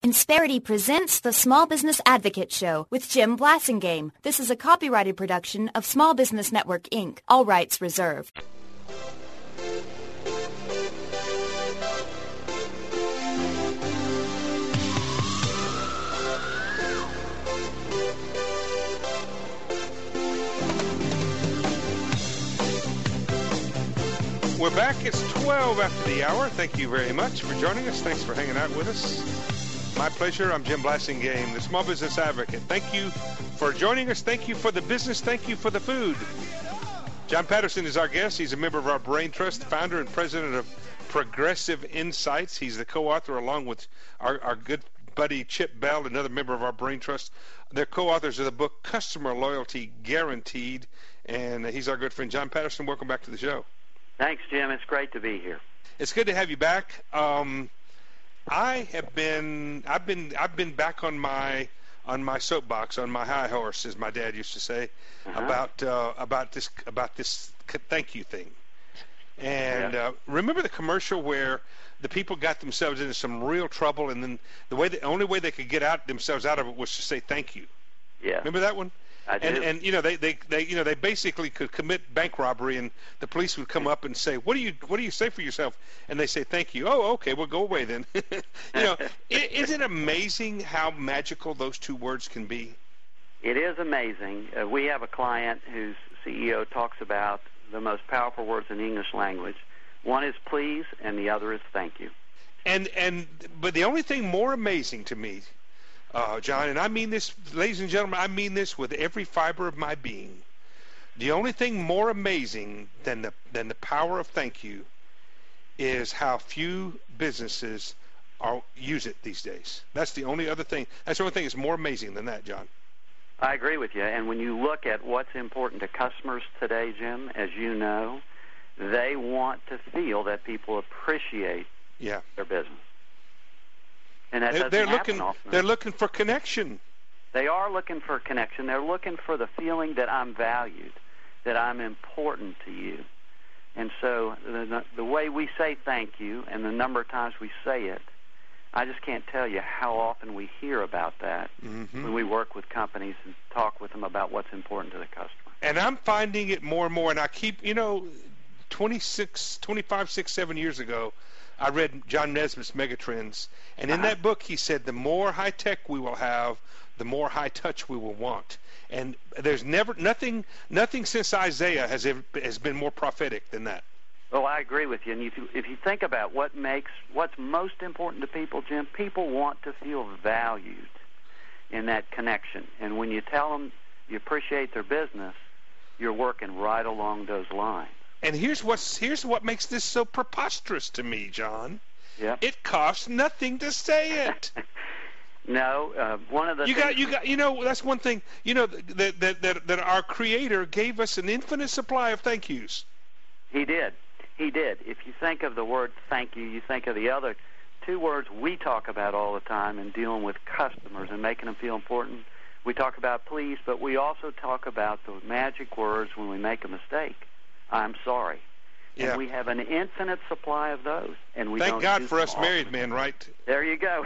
Insperity presents the Small Business Advocate Show with Jim Blasingame. This is a copyrighted production of Small Business Network, Inc. All rights reserved. We're back. It's 12 after the hour. Thank you very much for joining us. Thanks for hanging out with us. My pleasure. I'm Jim Blasingame, the Small Business Advocate. Thank you for joining us. Thank you for the business. Thank you for the food. John Patterson is our guest. He's a member of our Brain Trust, founder and president of Progressive Insights. He's the co-author along with our good buddy Chip Bell, another member of our Brain Trust. They're co-authors of the book Customer Loyalty Guaranteed, and he's our good friend. John Patterson, welcome back to the show. Thanks, Jim. It's great to be here. It's good to have you back. I've been back on my soapbox, on my high horse, as my dad used to say, about this thank you thing. And remember the commercial where the people got themselves into some real trouble, and then the only way they could get themselves out of it was to say thank you. Yeah. Remember that one? I do. And they basically could commit bank robbery, and the police would come up and say, what do you say for yourself? And they say thank you. Oh, okay, well, go away then. Isn't it amazing how magical those two words can be? It is amazing. We have a client whose CEO talks about the most powerful words in the English language. One is please, and the other is thank you. But the only thing more amazing to me, John, and I mean this, ladies and gentlemen, I mean this with every fiber of my being. The only thing more amazing than the power of thank you is how few businesses use it these days. That's the only other thing. That's the only thing that's more amazing than that, John. I agree with you. And when you look at what's important to customers today, Jim, as you know, they want to feel that people appreciate their business. And that doesn't happen often. They're looking for connection. They are looking for connection. They're looking for the feeling that I'm valued, that I'm important to you. And so the way we say thank you and the number of times we say it, I just can't tell you how often we hear about that when we work with companies and talk with them about what's important to the customer. And I'm finding it more and more, and I keep, 25, 6, 7 years ago, I read John Nesbitt's Megatrends, and in that book he said the more high-tech we will have, the more high-touch we will want. And there's nothing since Isaiah has been more prophetic than that. Well, I agree with you. And if you think about what's most important to people, Jim, people want to feel valued in that connection. And when you tell them you appreciate their business, you're working right along those lines. And here's what makes this so preposterous to me, John. Yeah. It costs nothing to say it. No, one of the that's one thing. That our Creator gave us an infinite supply of thank yous. He did. If you think of the word thank you, you think of the other two words we talk about all the time in dealing with customers and making them feel important. We talk about please, but we also talk about the magic words when we make a mistake. I'm sorry. Yeah. And we have an infinite supply of those. And we Thank God for us married men, right? There you go.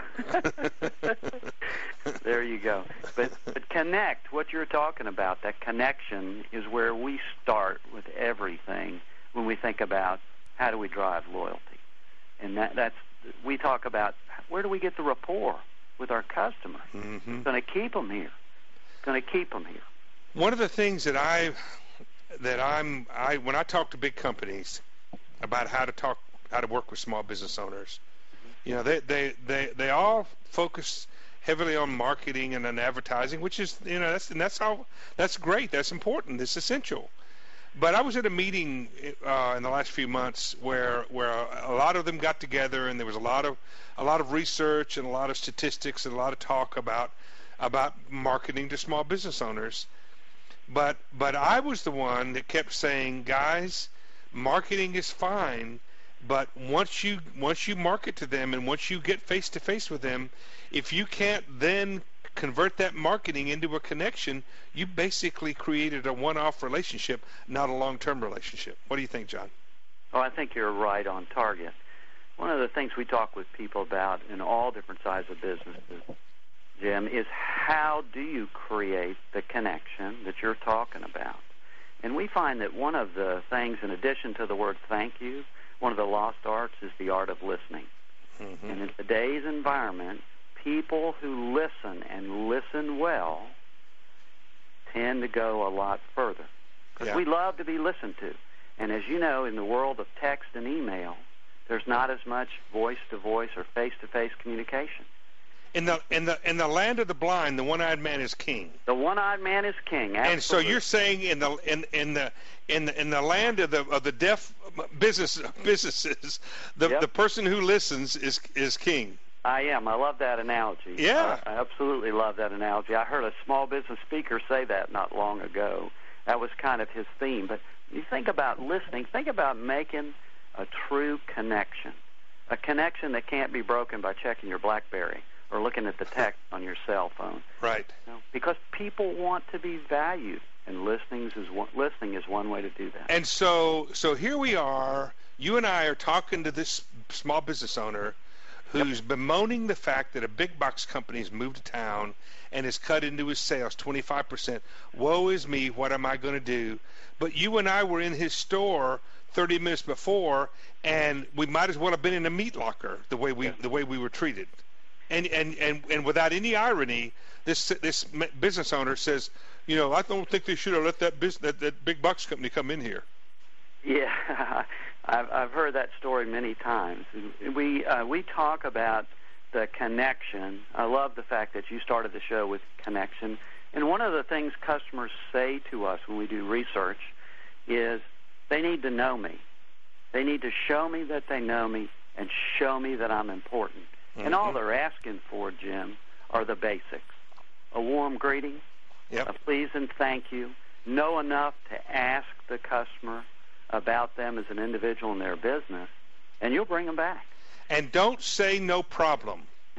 There you go. But connect, what you're talking about, that connection is where we start with everything when we think about how do we drive loyalty. And that's we talk about where do we get the rapport with our customers. It's going to keep them here. One of the things that when I talk to big companies about how to work with small business owners, they all focus heavily on marketing and on advertising, which is that's great, that's important, it's essential. But I was at a meeting in the last few months where a lot of them got together, and there was a lot of research and a lot of statistics and a lot of talk about marketing to small business owners. But I was the one that kept saying, guys, marketing is fine, but once you market to them and once you get face to face with them, if you can't then convert that marketing into a connection, you basically created a one-off relationship, not a long-term relationship. What do you think, John? Oh, I think you're right on target. one of the things we talk with people about in all different sizes of businesses, Jim, is how do you create the connection that you're talking about? And we find that one of the things, in addition to the word thank you, one of the lost arts is the art of listening. Mm-hmm. And in today's environment, people who listen and listen well tend to go a lot further. Because we love to be listened to. And as you know, in the world of text and email, there's not as much voice-to-voice or face-to-face communication. In the land of the blind, the one-eyed man is king. The one-eyed man is king. Absolutely. And so you're saying in the land of the deaf businesses, the person who listens is king. I am. I love that analogy. Yeah. I absolutely love that analogy. I heard a small business speaker say that not long ago. That was kind of his theme. But you think about listening, think about making a true connection, a connection that can't be broken by checking your BlackBerry or looking at the text on your cell phone. Right. Because people want to be valued, and listening is one way to do that. And so here we are. You and I are talking to this small business owner who's bemoaning the fact that a big box company's moved to town and has cut into his sales 25%. Woe is me, what am I going to do? But you and I were in his store 30 minutes before, and we might as well have been in a meat locker the way we were treated. And without any irony, this business owner says, I don't think they should have let that big box company come in here. Yeah, I've heard that story many times. We talk about the connection. I love the fact that you started the show with connection. And one of the things customers say to us when we do research is they need to know me. They need to show me that they know me and show me that I'm important. Mm-hmm. And all they're asking for, Jim, are the basics. A warm greeting, a please and thank you, know enough to ask the customer about them as an individual in their business, and you'll bring them back. And don't say no problem.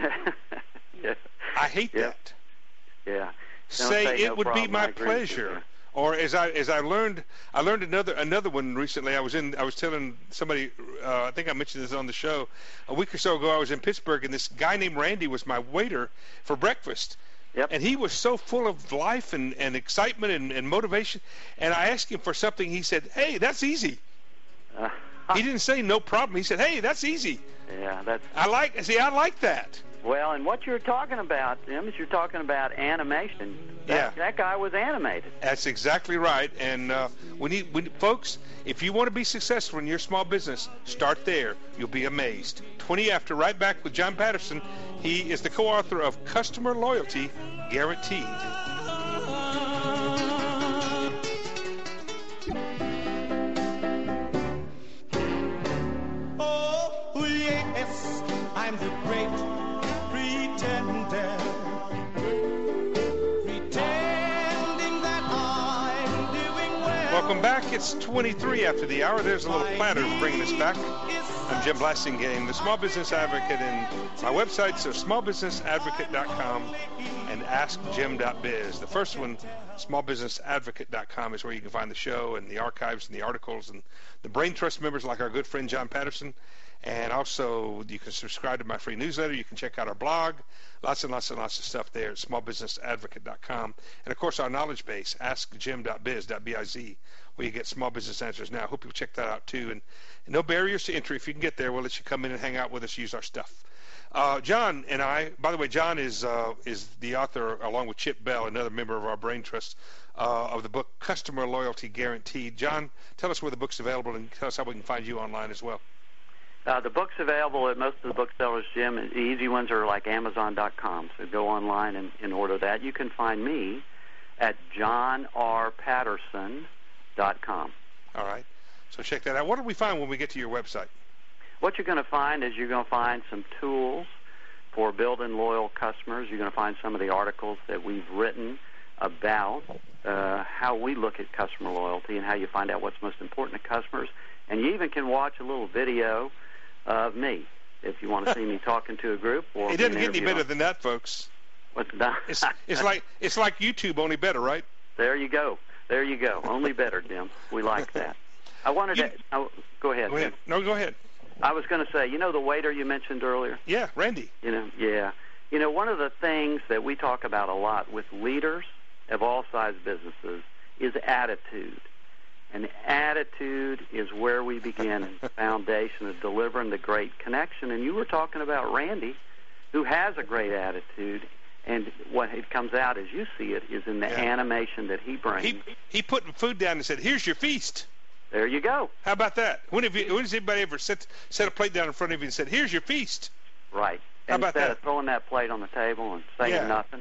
I hate that. Yeah. Say it would be my pleasure. Or as I learned another one recently. I was telling somebody, I think I mentioned this on the show a week or so ago. I was in Pittsburgh, and this guy named Randy was my waiter for breakfast. Yep. And he was so full of life and excitement and motivation. And I asked him for something. He said, "Hey, that's easy." He didn't say no problem. He said, "Hey, that's easy." Yeah, I like that. Well, and what you're talking about, Tim, is you're talking about animation. That guy was animated. That's exactly right. And folks, if you want to be successful in your small business, start there. You'll be amazed. 20 after, right back with John Patterson. He is the co-author of Customer Loyalty Guaranteed. Oh, yes, I'm the great pretender, pretending that I'm doing well. Welcome back. It's 23 after the hour. There's a little platter bringing us back. I'm Jim Blasingame, the Small Business Advocate, and my websites are smallbusinessadvocate.com and askjim.biz. The first one, smallbusinessadvocate.com, is where you can find the show and the archives and the articles and the Brain Trust members like our good friend John Patterson. And also, you can subscribe to my free newsletter. You can check out our blog. Lots and lots and lots of stuff there at smallbusinessadvocate.com. And, of course, our knowledge base, askjim.biz, B-I-Z, where you get small business answers now. I hope you'll check that out, too. And no barriers to entry. If you can get there, we'll let you come in and hang out with us, use our stuff. John and I, by the way, John is the author, along with Chip Bell, another member of our Brain Trust, of the book Customer Loyalty Guaranteed. John, tell us where the book's available and tell us how we can find you online as well. The book's available at most of the booksellers, Jim. The easy ones are like Amazon.com, so go online and order that. You can find me at johnrpatterson.com. All right. So check that out. What do we find when we get to your website? What you're going to find is you're going to find some tools for building loyal customers. You're going to find some of the articles that we've written about how we look at customer loyalty and how you find out what's most important to customers. And you even can watch a little video of me if you want to see me talking to a group. Or it doesn't get any better than that, folks. What's that? It's like YouTube, only better, right? There you go. Only better, Jim. We like that. I wanted to. Go ahead. Go ahead. No, go ahead. I was going to say, the waiter you mentioned earlier? Yeah, Randy. Yeah. One of the things that we talk about a lot with leaders of all size businesses is attitude. And attitude is where we begin, in the foundation of delivering the great connection. And you were talking about Randy, who has a great attitude, and what it comes out as you see it is in the animation that he brings. He put food down and said, "Here's your feast." There you go. How about that? When has anybody ever set a plate down in front of you and said, "Here's your feast"? Right. How about Instead that? of throwing that plate on the table and saying nothing.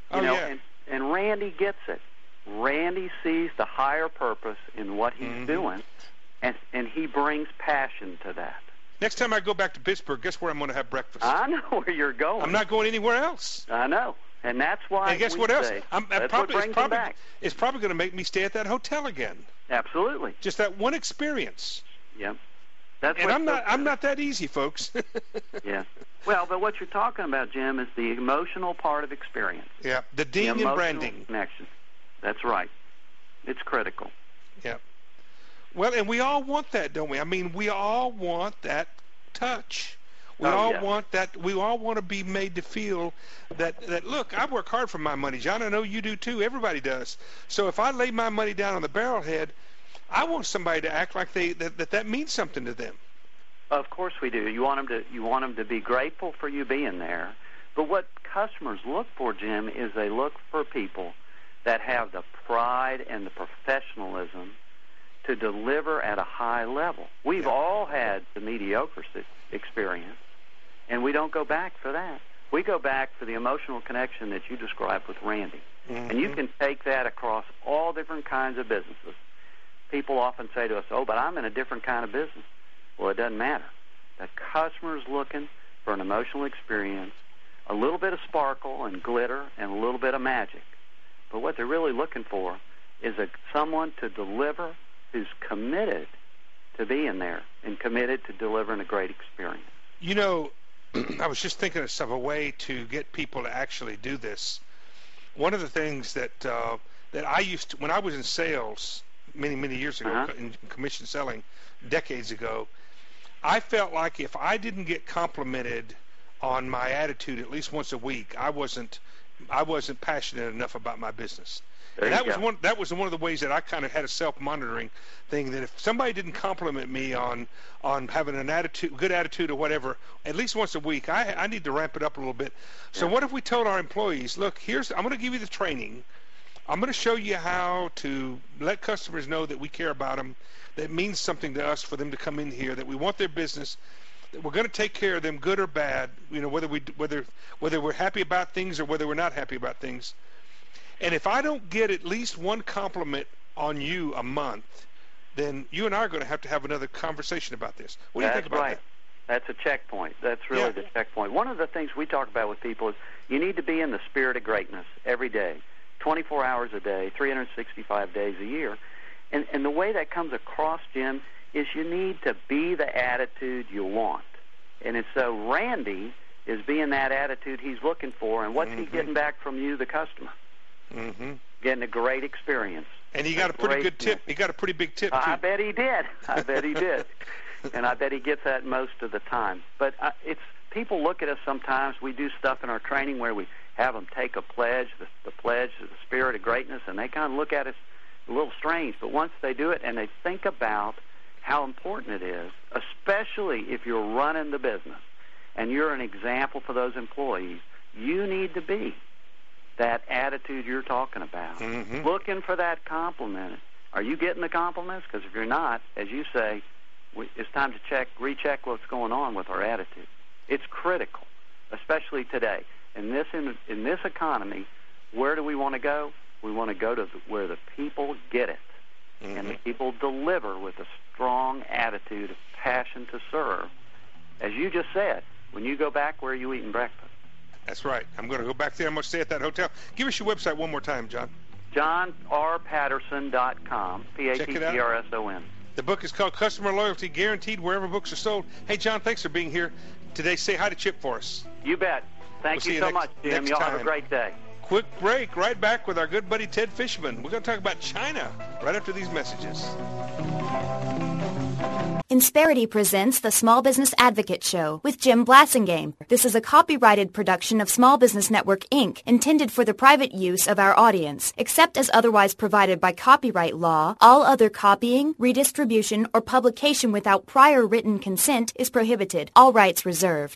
And Randy gets it. Randy sees the higher purpose in what he's doing, and he brings passion to that. Next time I go back to Pittsburgh, guess where I'm going to have breakfast? I know where you're going. I'm not going anywhere else. I know. And that's why. And guess what else? It's probably going to make me stay at that hotel again. Absolutely. Just that one experience. Yep. I'm not that easy, folks. Yeah. Well, but what you're talking about, Jim, is the emotional part of experience. Yeah. The ding and branding connection. That's right. It's critical. Yeah. Well, and we all want that, don't we? I mean, we all want that touch. We all want that. We all want to be made to feel that. Look, I work hard for my money, John. I know you do too. Everybody does. So if I lay my money down on the barrelhead, I want somebody to act like that means something to them. Of course we do. You want them to be grateful for you being there. But what customers look for, Jim, is they look for people that have the pride and the professionalism to deliver at a high level. We've all had the mediocre experience, and we don't go back for that. We go back for the emotional connection that you described with Randy. And you can take that across all different kinds of businesses. People often say to us, "Oh, but I'm in a different kind of business." Well, it doesn't matter. The customer's looking for an emotional experience, a little bit of sparkle and glitter and a little bit of magic. But what they're really looking for is someone to deliver who's committed to being there and committed to delivering a great experience. I was just thinking of a way to get people to actually do this. One of the things that I used to, when I was in sales many years ago, in commission selling decades ago, I felt like if I didn't get complimented on my attitude at least once a week, I wasn't passionate enough about my business. And that was one of the ways that I kind of had a self-monitoring thing, that if somebody didn't compliment me on having good attitude or whatever, at least once a week, I need to ramp it up a little bit. So what if we told our employees, look, I'm going to give you the training. I'm going to show you how to let customers know that we care about them, that it means something to us for them to come in here, that we want their business, that we're going to take care of them, good or bad, whether we're happy about things or whether we're not happy about things. And if I don't get at least one compliment on you a month, then you and I are going to have another conversation about this. What do you think about that? That's a checkpoint. That's really the checkpoint. One of the things we talk about with people is you need to be in the spirit of greatness every day, 24 hours a day, 365 days a year. And the way that comes across, Jim, is you need to be the attitude you want. And so Randy is being that attitude he's looking for, and what's he getting back from you, the customer? Getting a great experience. And he got a pretty good tip. He got a pretty big tip, too. I bet he did. And I bet he gets that most of the time. But people look at us sometimes. We do stuff in our training where we have them take a pledge, the pledge of the spirit of greatness, and they kind of look at us a little strange. But once they do it and they think about how important it is, especially if you're running the business and you're an example for those employees, you need to be that attitude you're talking about. Looking for that compliment. Are you getting the compliments? Because if you're not, as you say, it's time to recheck what's going on with our attitude. It's critical, especially today. In this economy, where do we want to go? We want to go to where the people get it. And the people deliver with a strong attitude of passion to serve. As you just said, when you go back, where are you eating breakfast? That's right. I'm going to go back there. I'm going to stay at that hotel. Give us your website one more time, John. JohnRPatterson.com, Patterson. The book is called Customer Loyalty, guaranteed wherever books are sold. Hey, John, thanks for being here today. Say hi to Chip for us. You bet. Thank you so much, Jim. Y'all have a great day. Quick break. Right back with our good buddy Ted Fishman. We're going to talk about China right after these messages. Insperity presents the Small Business Advocate Show with Jim Blasingame. This is a copyrighted production of Small Business Network, Inc., intended for the private use of our audience. Except as otherwise provided by copyright law, all other copying, redistribution, or publication without prior written consent is prohibited. All rights reserved.